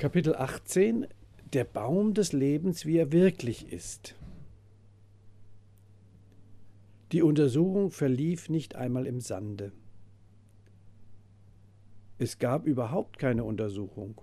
Kapitel 18: Der Baum des Lebens, wie er wirklich ist. Die Untersuchung verlief nicht einmal im Sande. Es gab überhaupt keine Untersuchung.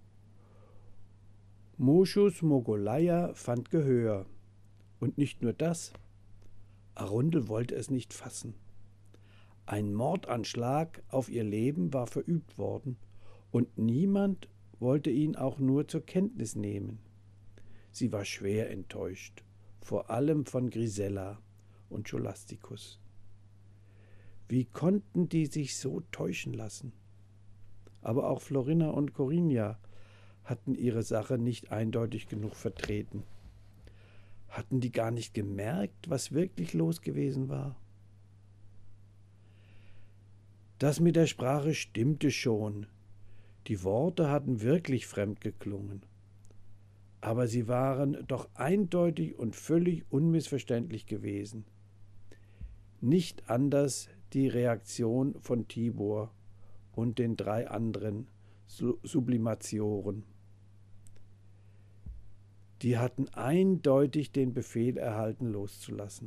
Moschus Mogholaia fand Gehör. Und nicht nur das. Arundel wollte es nicht fassen. Ein Mordanschlag auf ihr Leben war verübt worden, und niemand wollte ihn auch nur zur Kenntnis nehmen. Sie war schwer enttäuscht, vor allem von Grisella und Scholasticus. Wie konnten die sich so täuschen lassen? Aber auch Florinna und Corinia hatten ihre Sache nicht eindeutig genug vertreten. Hatten die gar nicht gemerkt, was wirklich los gewesen war? Das mit der Sprache stimmte schon. Die Worte hatten wirklich fremd geklungen. Aber sie waren doch eindeutig und völlig unmissverständlich gewesen. Nicht anders die Reaktion von Tibor und den 3 anderen Sublimatoren. Die hatten eindeutig den Befehl erhalten, loszulassen.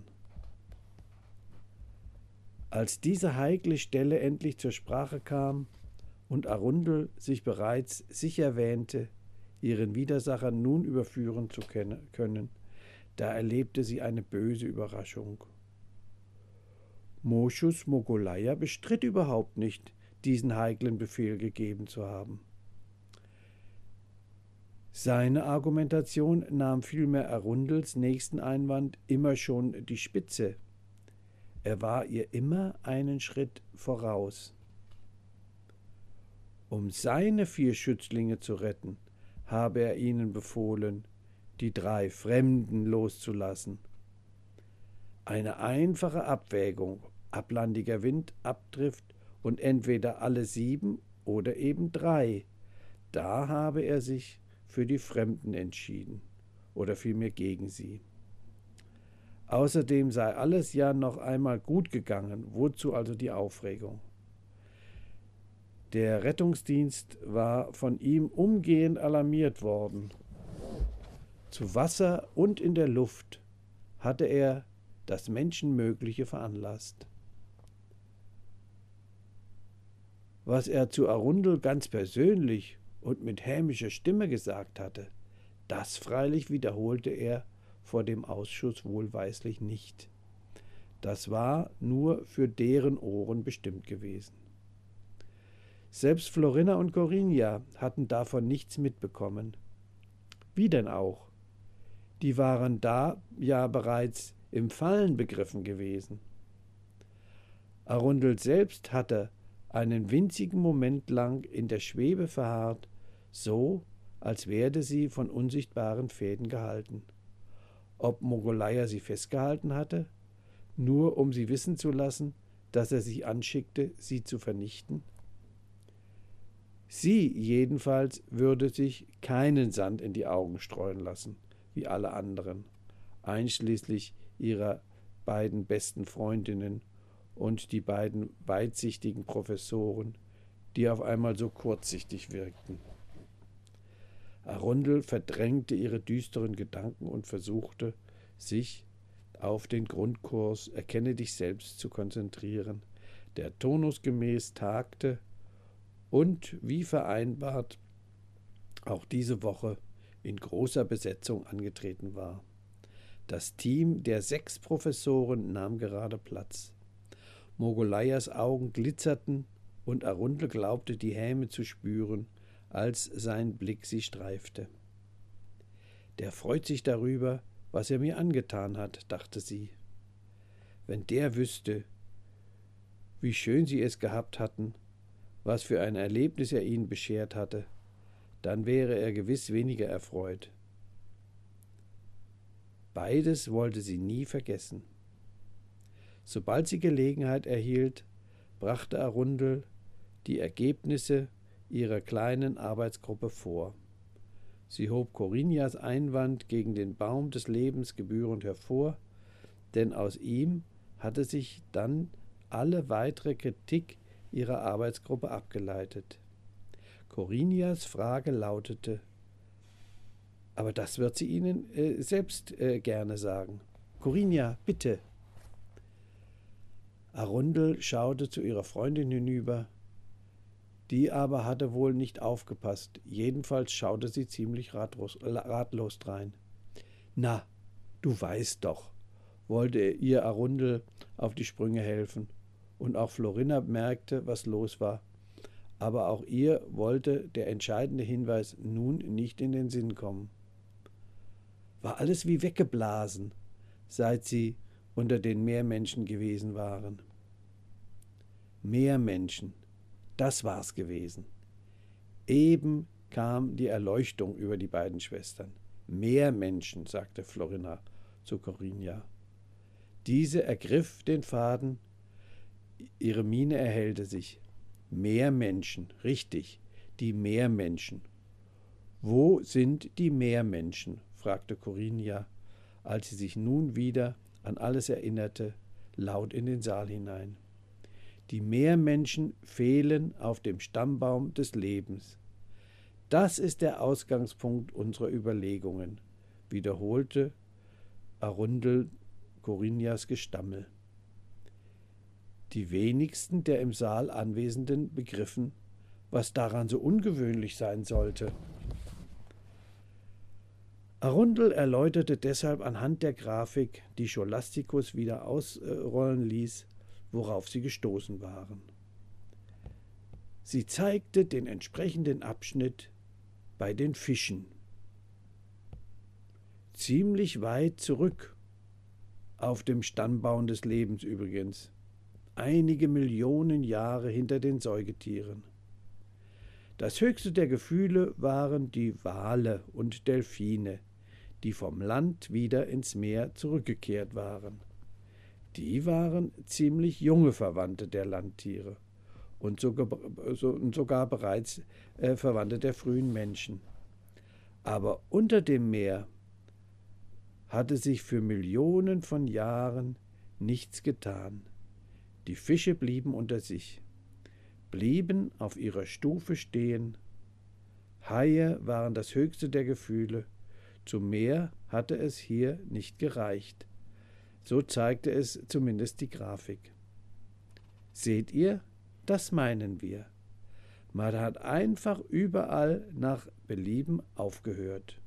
Als diese heikle Stelle endlich zur Sprache kam und Arundel sich bereits sicher wähnte, ihren Widersacher nun überführen zu können, da erlebte sie eine böse Überraschung. Moschus Mogholaia bestritt überhaupt nicht, diesen heiklen Befehl gegeben zu haben. Seine Argumentation nahm vielmehr Arundels nächsten Einwand immer schon die Spitze. Er war ihr immer einen Schritt voraus. Um seine 4 Schützlinge zu retten, habe er ihnen befohlen, die 3 Fremden loszulassen. Eine einfache Abwägung, ablandiger Wind, Abdrift und entweder alle 7 oder eben 3. Da habe er sich für die Fremden entschieden, oder vielmehr gegen sie. Außerdem sei alles ja noch einmal gut gegangen, wozu also die Aufregung? Der Rettungsdienst war von ihm umgehend alarmiert worden. Zu Wasser und in der Luft hatte er das Menschenmögliche veranlasst. Was er zu Arundel ganz persönlich und mit hämischer Stimme gesagt hatte, das freilich wiederholte er vor dem Ausschuss wohlweislich nicht. Das war nur für deren Ohren bestimmt gewesen. Selbst Florinna und Corinia hatten davon nichts mitbekommen. Wie denn auch? Die waren da ja bereits im Fallen begriffen gewesen. Arundel selbst hatte einen winzigen Moment lang in der Schwebe verharrt, so als werde sie von unsichtbaren Fäden gehalten. Ob Mogholaia sie festgehalten hatte, nur um sie wissen zu lassen, dass er sich anschickte, sie zu vernichten? Sie jedenfalls würde sich keinen Sand in die Augen streuen lassen, wie alle anderen, einschließlich ihrer beiden besten Freundinnen und die beiden weitsichtigen Professoren, die auf einmal so kurzsichtig wirkten. Arundel verdrängte ihre düsteren Gedanken und versuchte, sich auf den Grundkurs Erkenne dich selbst zu konzentrieren, der turnusgemäß tagte und, wie vereinbart, auch diese Woche in großer Besetzung angetreten war. Das Team der 6 Professoren nahm gerade Platz. Mogholaias Augen glitzerten und Arundel glaubte, die Häme zu spüren, als sein Blick sie streifte. Der freut sich darüber, was er mir angetan hat, dachte sie. Wenn der wüsste, wie schön sie es gehabt hatten, was für ein Erlebnis er ihnen beschert hatte, dann wäre er gewiss weniger erfreut. Beides wollte sie nie vergessen. Sobald sie Gelegenheit erhielt, brachte Arundel die Ergebnisse ihrer kleinen Arbeitsgruppe vor. Sie hob Corinias Einwand gegen den Baum des Lebens gebührend hervor, denn aus ihm hatte sich dann alle weitere Kritik ihrer Arbeitsgruppe abgeleitet. Corinias Frage lautete: »Aber das wird sie Ihnen selbst gerne sagen. Corinia, bitte.« Arundel schaute zu ihrer Freundin hinüber. Die aber hatte wohl nicht aufgepasst. Jedenfalls schaute sie ziemlich ratlos drein. »Na, du weißt doch«, wollte ihr Arundel auf die Sprünge helfen. Und auch Florina merkte, was los war. Aber auch ihr wollte der entscheidende Hinweis nun nicht in den Sinn kommen. War alles wie weggeblasen, seit sie unter den Meermenschen gewesen waren. Meermenschen, das war's gewesen. Eben kam die Erleuchtung über die beiden Schwestern. Meermenschen, sagte Florina zu Corinia. Diese ergriff den Faden, ihre Miene erhellte sich. Meermenschen, richtig, die Meermenschen. »Wo sind die Meermenschen?« fragte Corinia, als sie sich nun wieder an alles erinnerte, laut in den Saal hinein. »Die Meermenschen fehlen auf dem Stammbaum des Lebens. Das ist der Ausgangspunkt unserer Überlegungen«, wiederholte Arundel Corinias Gestammel. Die wenigsten der im Saal Anwesenden begriffen, was daran so ungewöhnlich sein sollte. Arundel erläuterte deshalb anhand der Grafik, die Scholasticus wieder ausrollen ließ, worauf sie gestoßen waren. Sie zeigte den entsprechenden Abschnitt bei den Fischen. Ziemlich weit zurück, auf dem Stammbaum des Lebens übrigens, einige Millionen Jahre hinter den Säugetieren. Das höchste der Gefühle waren die Wale und Delfine, die vom Land wieder ins Meer zurückgekehrt waren. Die waren ziemlich junge Verwandte der Landtiere und sogar bereits Verwandte der frühen Menschen. Aber unter dem Meer hatte sich für Millionen von Jahren nichts getan. Die Fische blieben unter sich, blieben auf ihrer Stufe stehen. Haie waren das höchste der Gefühle. Zum Meer hatte es hier nicht gereicht. So zeigte es zumindest die Grafik. Seht ihr? Das meinen wir. Man hat einfach überall nach Belieben aufgehört.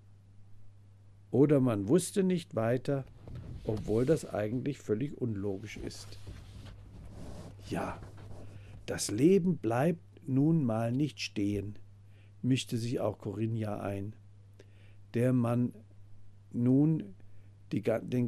Oder man wusste nicht weiter, obwohl das eigentlich völlig unlogisch ist. Ja, das Leben bleibt nun mal nicht stehen, mischte sich auch Corinia ein, der nun der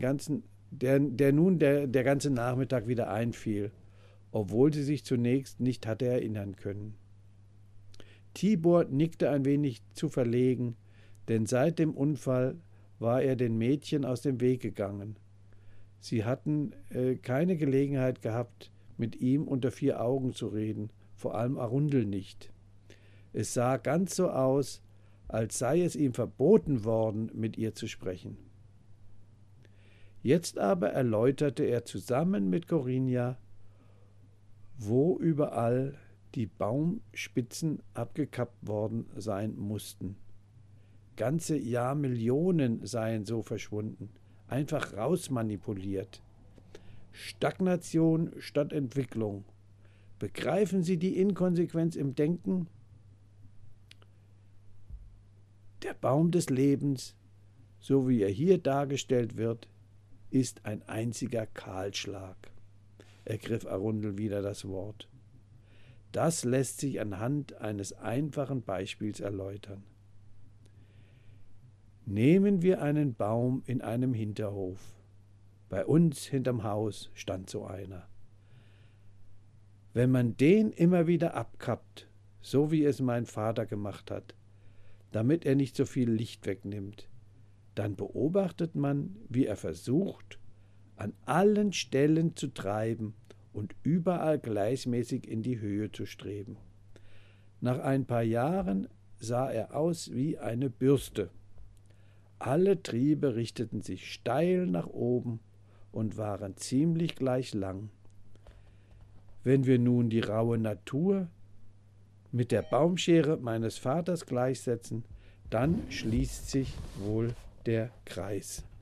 ganze Nachmittag wieder einfiel, obwohl sie sich zunächst nicht hatte erinnern können. Tibor nickte ein wenig zu verlegen, denn seit dem Unfall war er den Mädchen aus dem Weg gegangen. Sie hatten keine Gelegenheit gehabt, mit ihm unter vier Augen zu reden, vor allem Arundel nicht. Es sah ganz so aus, als sei es ihm verboten worden, mit ihr zu sprechen. Jetzt aber erläuterte er zusammen mit Corinia, wo überall die Baumspitzen abgekappt worden sein mussten. Ganze Jahrmillionen seien so verschwunden, einfach rausmanipuliert. Stagnation statt Entwicklung. Begreifen Sie die Inkonsequenz im Denken? Der Baum des Lebens, so wie er hier dargestellt wird, ist ein einziger Kahlschlag, ergriff Arundel wieder das Wort. Das lässt sich anhand eines einfachen Beispiels erläutern. Nehmen wir einen Baum in einem Hinterhof. Bei uns hinterm Haus stand so einer. Wenn man den immer wieder abkappt, so wie es mein Vater gemacht hat, damit er nicht so viel Licht wegnimmt, dann beobachtet man, wie er versucht, an allen Stellen zu treiben und überall gleichmäßig in die Höhe zu streben. Nach ein paar Jahren sah er aus wie eine Bürste. Alle Triebe richteten sich steil nach oben und waren ziemlich gleich lang. Wenn wir nun die raue Natur mit der Baumschere meines Vaters gleichsetzen, dann schließt sich wohl der Kreis.